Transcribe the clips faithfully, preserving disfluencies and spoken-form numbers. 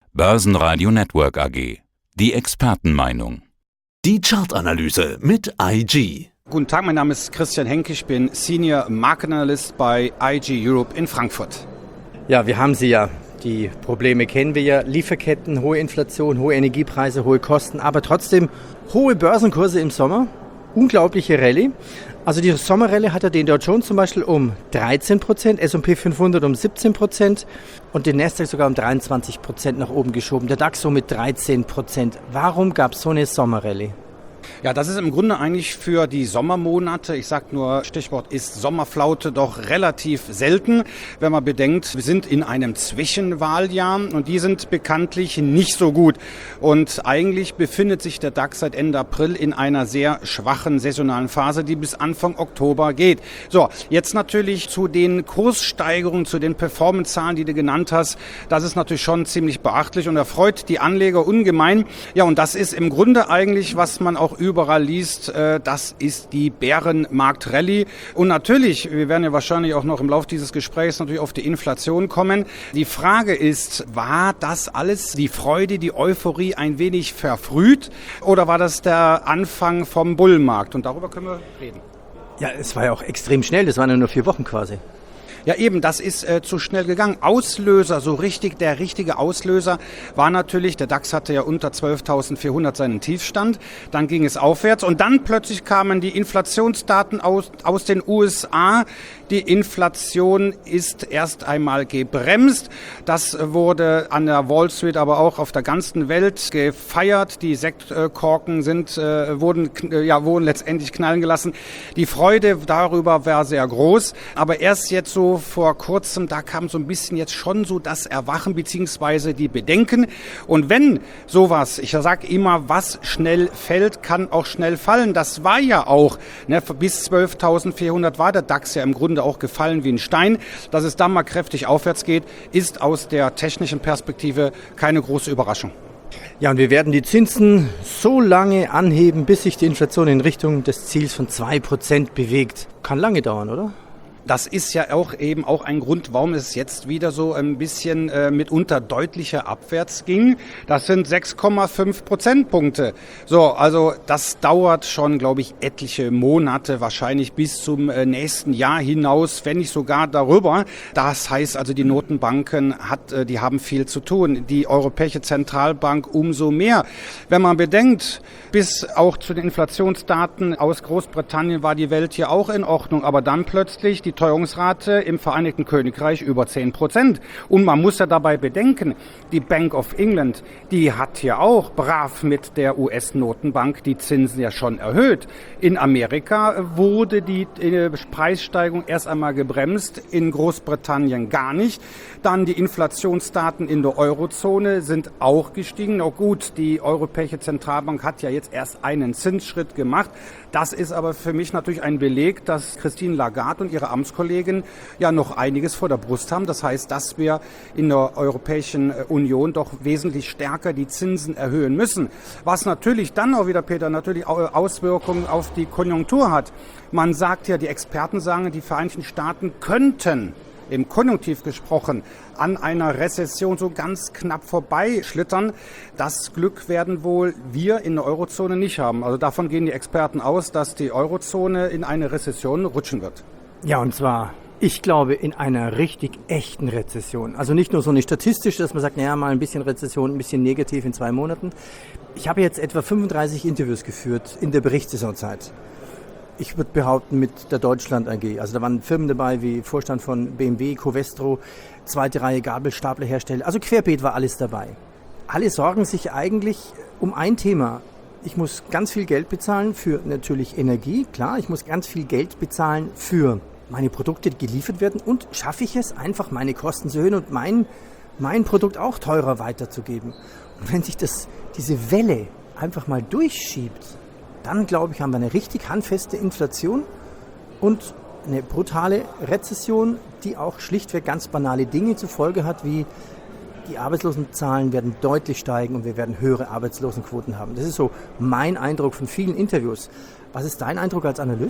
Börsenradio Network A G. Die Expertenmeinung. Die Chartanalyse mit I G. Guten Tag, mein Name ist Christian Henke, ich bin Senior Market Analyst bei I G Europe in Frankfurt. Ja, wir haben sie ja. Die Probleme kennen wir ja. Lieferketten, hohe Inflation, hohe Energiepreise, hohe Kosten, aber trotzdem hohe Börsenkurse im Sommer. Unglaubliche Rallye. Also die Sommerrallye hat ja den Dow Jones zum Beispiel um dreizehn Prozent, S und P fünfhundert um siebzehn Prozent und den Nasdaq sogar um dreiundzwanzig Prozent nach oben geschoben. Der DAX so mit dreizehn Prozent. Warum gab es so eine Sommerrallye? Ja, das ist im Grunde eigentlich für die Sommermonate, ich sage nur, Stichwort ist Sommerflaute, doch relativ selten, wenn man bedenkt, wir sind in einem Zwischenwahljahr und die sind bekanntlich nicht so gut. Und eigentlich befindet sich der DAX seit Ende April in einer sehr schwachen saisonalen Phase, die bis Anfang Oktober geht. So, jetzt natürlich zu den Kurssteigerungen, zu den Performance-Zahlen, die du genannt hast. Das ist natürlich schon ziemlich beachtlich und erfreut die Anleger ungemein. Ja, und das ist im Grunde eigentlich, was man auch überall liest, das ist die Bärenmarkt-Rallye. Und natürlich, wir werden ja wahrscheinlich auch noch im Laufe dieses Gesprächs natürlich auf die Inflation kommen. Die Frage ist, war das alles, die Freude, die Euphorie ein wenig verfrüht oder war das der Anfang vom Bullenmarkt? Und darüber können wir reden. Ja, es war ja auch extrem schnell, das waren ja nur vier Wochen quasi. Ja eben, das ist äh, zu schnell gegangen. Auslöser, so richtig, der richtige Auslöser war natürlich, der DAX hatte ja unter zwölftausendvierhundert seinen Tiefstand, dann ging es aufwärts und dann plötzlich kamen die Inflationsdaten aus, aus den U S A. Die Inflation ist erst einmal gebremst. Das wurde an der Wall Street, aber auch auf der ganzen Welt gefeiert. Die Sektkorken sind, äh, wurden, äh, ja, wurden letztendlich knallen gelassen. Die Freude darüber war sehr groß, aber erst jetzt so vor kurzem, da kam so ein bisschen jetzt schon so das Erwachen beziehungsweise die Bedenken. Und wenn sowas, ich sage immer, was schnell fällt, kann auch schnell fallen. Das war ja auch, ne, bis zwölftausendvierhundert war der DAX ja im Grunde auch gefallen wie ein Stein. Dass es dann mal kräftig aufwärts geht, ist aus der technischen Perspektive keine große Überraschung. Ja, und wir werden die Zinsen so lange anheben, bis sich die Inflation in Richtung des Ziels von zwei Prozent bewegt. Kann lange dauern, oder? Das ist ja auch eben auch ein Grund, warum es jetzt wieder so ein bisschen äh, mitunter deutlicher abwärts ging. Das sind sechs Komma fünf Prozentpunkte. So, also das dauert schon, glaube ich, etliche Monate, wahrscheinlich bis zum äh, nächsten Jahr hinaus, wenn nicht sogar darüber. Das heißt also, die Notenbanken hat, äh, die haben viel zu tun. Die Europäische Zentralbank umso mehr. Wenn man bedenkt, bis auch zu den Inflationsdaten aus Großbritannien war die Welt hier auch in Ordnung, aber dann plötzlich die Teuerungsrate im Vereinigten Königreich über zehn Prozent. Und man muss ja dabei bedenken, die Bank of England, die hat ja auch brav mit der U S-Notenbank die Zinsen ja schon erhöht. In Amerika wurde die Preissteigerung erst einmal gebremst, in Großbritannien gar nicht. Dann die Inflationsdaten in der Eurozone sind auch gestiegen. Oh gut, die Europäische Zentralbank hat ja jetzt erst einen Zinsschritt gemacht. Das ist aber für mich natürlich ein Beleg, dass Christine Lagarde und ihre Amtskollegin ja noch einiges vor der Brust haben. Das heißt, dass wir in der Europäischen Union doch wesentlich stärker die Zinsen erhöhen müssen. Was natürlich dann auch wieder, Peter, natürlich Auswirkungen auf die Konjunktur hat. Man sagt ja, die Experten sagen, die Vereinigten Staaten könnten im Konjunktiv gesprochen, an einer Rezession so ganz knapp vorbeischlittern. Das Glück werden wohl wir in der Eurozone nicht haben. Also davon gehen die Experten aus, dass die Eurozone in eine Rezession rutschen wird. Ja, und zwar, ich glaube, in einer richtig echten Rezession. Also nicht nur so eine statistische, dass man sagt, naja, mal ein bisschen Rezession, ein bisschen negativ in zwei Monaten. Ich habe jetzt etwa fünfunddreißig Interviews geführt in der Berichtssaisonzeit. Ich würde behaupten, mit der Deutschland A G. Also da waren Firmen dabei wie Vorstand von B M W, Covestro, zweite Reihe Gabelstaplerhersteller. Also querbeet war alles dabei. Alle sorgen sich eigentlich um ein Thema. Ich muss ganz viel Geld bezahlen für natürlich Energie, klar. Ich muss ganz viel Geld bezahlen für meine Produkte, die geliefert werden. Und schaffe ich es einfach, meine Kosten zu erhöhen und mein, mein Produkt auch teurer weiterzugeben. Und wenn sich das, diese Welle einfach mal durchschiebt, dann, glaube ich, haben wir eine richtig handfeste Inflation und eine brutale Rezession, die auch schlichtweg ganz banale Dinge zur Folge hat, wie die Arbeitslosenzahlen werden deutlich steigen und wir werden höhere Arbeitslosenquoten haben. Das ist so mein Eindruck von vielen Interviews. Was ist dein Eindruck als Analyst?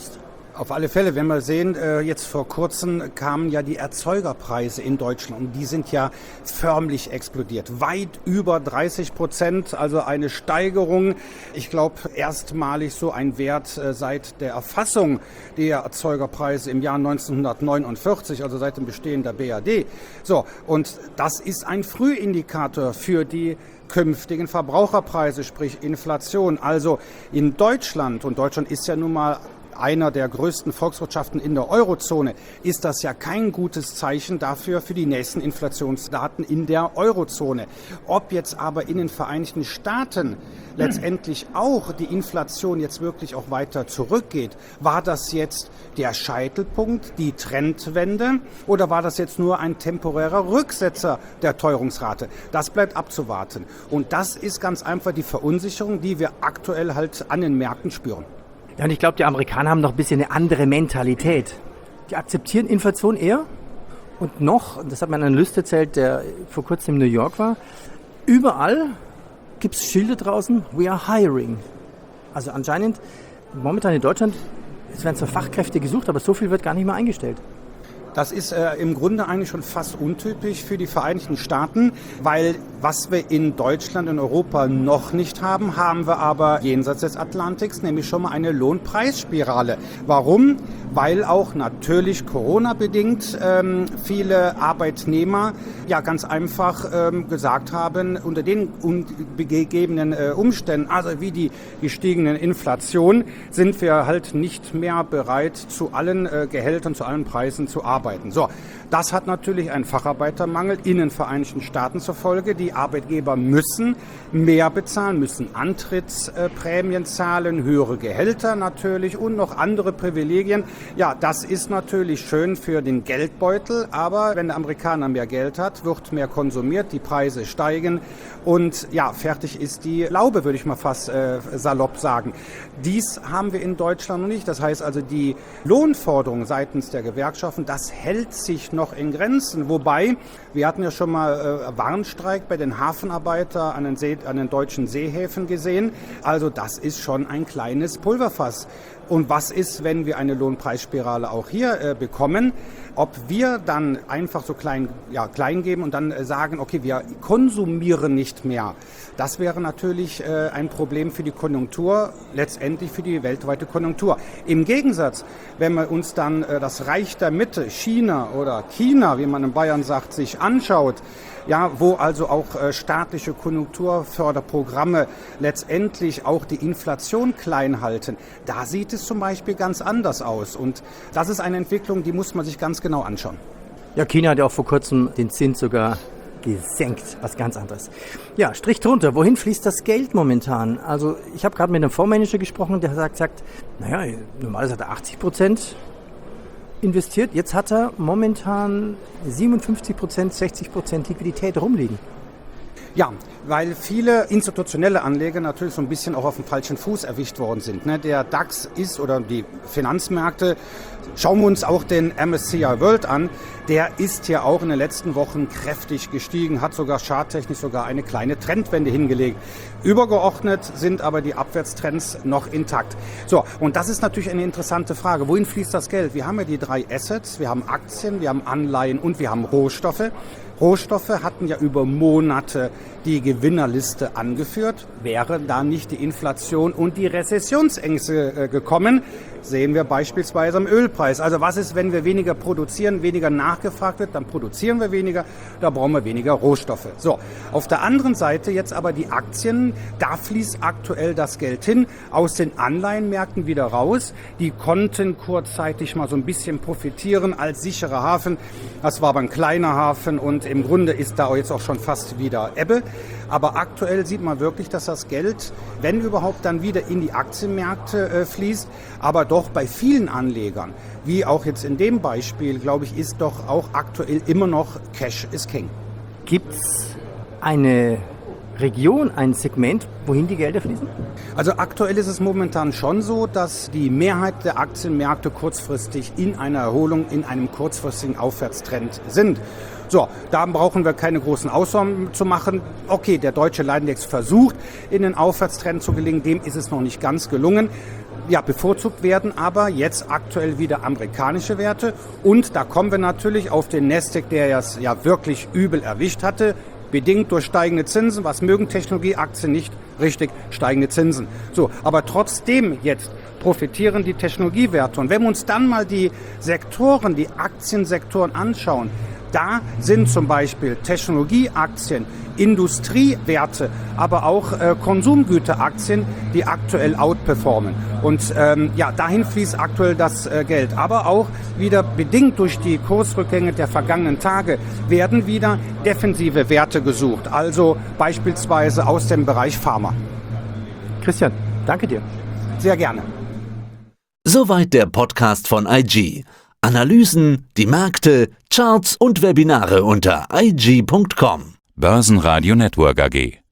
Auf alle Fälle, wenn wir sehen, jetzt vor kurzem kamen ja die Erzeugerpreise in Deutschland und die sind ja förmlich explodiert. Weit über dreißig Prozent, also eine Steigerung. Ich glaube, erstmalig so ein Wert seit der Erfassung der Erzeugerpreise im Jahr neunzehnhundertneunundvierzig, also seit dem Bestehen der B R D. So, und das ist ein Frühindikator für die künftigen Verbraucherpreise, sprich Inflation. Also in Deutschland, und Deutschland ist ja nun mal einer der größten Volkswirtschaften in der Eurozone, ist das ja kein gutes Zeichen dafür für die nächsten Inflationsdaten in der Eurozone. Ob jetzt aber in den Vereinigten Staaten letztendlich auch die Inflation jetzt wirklich auch weiter zurückgeht, war das jetzt der Scheitelpunkt, die Trendwende, oder war das jetzt nur ein temporärer Rücksetzer der Teuerungsrate? Das bleibt abzuwarten. Und das ist ganz einfach die Verunsicherung, die wir aktuell halt an den Märkten spüren. Ja, und ich glaube, die Amerikaner haben noch ein bisschen eine andere Mentalität. Die akzeptieren Inflation eher. Und noch, das hat mir ein Analyst erzählt, der vor kurzem in New York war, überall gibt es Schilder draußen, we are hiring. Also anscheinend, momentan in Deutschland, es werden zwar Fachkräfte gesucht, aber so viel wird gar nicht mehr eingestellt. Das ist äh, im Grunde eigentlich schon fast untypisch für die Vereinigten Staaten, weil was wir in Deutschland und Europa noch nicht haben, haben wir aber jenseits des Atlantiks, nämlich schon mal eine Lohnpreisspirale. Warum? Weil auch natürlich Corona-bedingt ähm, viele Arbeitnehmer ja ganz einfach ähm, gesagt haben, unter den gegebenen äh, Umständen, also wie die gestiegenen Inflation, sind wir halt nicht mehr bereit, zu allen äh, Gehältern, zu allen Preisen zu arbeiten. So, das hat natürlich einen Facharbeitermangel in den Vereinigten Staaten zur Folge. Die Arbeitgeber müssen mehr bezahlen, müssen Antrittsprämien zahlen, höhere Gehälter natürlich und noch andere Privilegien. Ja, das ist natürlich schön für den Geldbeutel, aber wenn der Amerikaner mehr Geld hat, wird mehr konsumiert, die Preise steigen und ja, fertig ist die Laube, würde ich mal fast äh, salopp sagen. Dies haben wir in Deutschland noch nicht. Das heißt also, die Lohnforderung seitens der Gewerkschaften, das hält sich noch in Grenzen. Wobei, wir hatten ja schon mal äh, Warnstreik bei den Hafenarbeitern an den, See, an den deutschen Seehäfen gesehen. Also das ist schon ein kleines Pulverfass. Und was ist, wenn wir eine Lohnpreisspirale auch hier äh, bekommen? Ob wir dann einfach so klein, ja, klein geben und dann äh, sagen, okay, wir konsumieren nicht mehr. Das wäre natürlich äh, ein Problem für die Konjunktur, letztendlich für die weltweite Konjunktur. Im Gegensatz, wenn man uns dann äh, das Reich der Mitte, China oder China, wie man in Bayern sagt, sich anschaut, ja, wo also auch äh, staatliche Konjunkturförderprogramme letztendlich auch die Inflation klein halten, da sieht es zum Beispiel ganz anders aus. Und das ist eine Entwicklung, die muss man sich ganz genau anschauen. Ja, China hat ja auch vor kurzem den Zins sogar gesenkt, was ganz anderes. Ja, Strich drunter, wohin fließt das Geld momentan? Also ich habe gerade mit einem Fondsmanager gesprochen, der sagt, sagt naja, normalerweise hat er achtzig Prozent investiert. Jetzt hat er momentan siebenundfünfzig Prozent, sechzig Prozent Liquidität rumliegen. Ja, weil viele institutionelle Anleger natürlich so ein bisschen auch auf dem falschen Fuß erwischt worden sind. Der DAX ist, oder die Finanzmärkte, schauen wir uns auch den M S C I World an, der ist ja auch in den letzten Wochen kräftig gestiegen, hat sogar charttechnisch sogar eine kleine Trendwende hingelegt. Übergeordnet sind aber die Abwärtstrends noch intakt. So, und das ist natürlich eine interessante Frage. Wohin fließt das Geld? Wir haben ja die drei Assets, wir haben Aktien, wir haben Anleihen und wir haben Rohstoffe. Rohstoffe hatten ja über Monate die Gewinnerliste angeführt. Wäre da nicht die Inflation und die Rezessionsängste äh, gekommen, sehen wir beispielsweise am Ölpreis. Also was ist, wenn wir weniger produzieren, weniger nachgefragt wird, dann produzieren wir weniger, da brauchen wir weniger Rohstoffe. So, auf der anderen Seite jetzt aber die Aktien, da fließt aktuell das Geld hin, aus den Anleihenmärkten wieder raus. Die konnten kurzzeitig mal so ein bisschen profitieren als sicherer Hafen. Das war aber ein kleiner Hafen und im Grunde ist da jetzt auch schon fast wieder Ebbe. Aber aktuell sieht man wirklich, dass das Geld, wenn überhaupt, dann wieder in die Aktienmärkte äh, fließt. Aber doch bei vielen Anlegern, wie auch jetzt in dem Beispiel, glaube ich, ist doch auch aktuell immer noch Cash is King. Gibt es eine Region, ein Segment, wohin die Gelder fließen? Also aktuell ist es momentan schon so, dass die Mehrheit der Aktienmärkte kurzfristig in einer Erholung, in einem kurzfristigen Aufwärtstrend sind. So, da brauchen wir keine großen Ausnahmen zu machen. Okay, der deutsche Leitindex versucht, in den Aufwärtstrend zu gelingen, dem ist es noch nicht ganz gelungen. Ja, bevorzugt werden aber jetzt aktuell wieder amerikanische Werte. Und da kommen wir natürlich auf den Nasdaq, der es ja wirklich übel erwischt hatte, bedingt durch steigende Zinsen. Was mögen Technologieaktien nicht? Richtig, steigende Zinsen. So, aber trotzdem jetzt profitieren die Technologiewerte. Und wenn wir uns dann mal die Sektoren, die Aktiensektoren anschauen, da sind zum Beispiel Technologieaktien, Industriewerte, aber auch äh, Konsumgüteraktien, die aktuell outperformen. Und ähm, ja, dahin fließt aktuell das äh, Geld. Aber auch wieder bedingt durch die Kursrückgänge der vergangenen Tage werden wieder defensive Werte gesucht. Also beispielsweise aus dem Bereich Pharma. Christian, danke dir. Sehr gerne. Soweit der Podcast von I G. Analysen, die Märkte, Charts und Webinare unter i g punkt com. Börsenradio Network A G.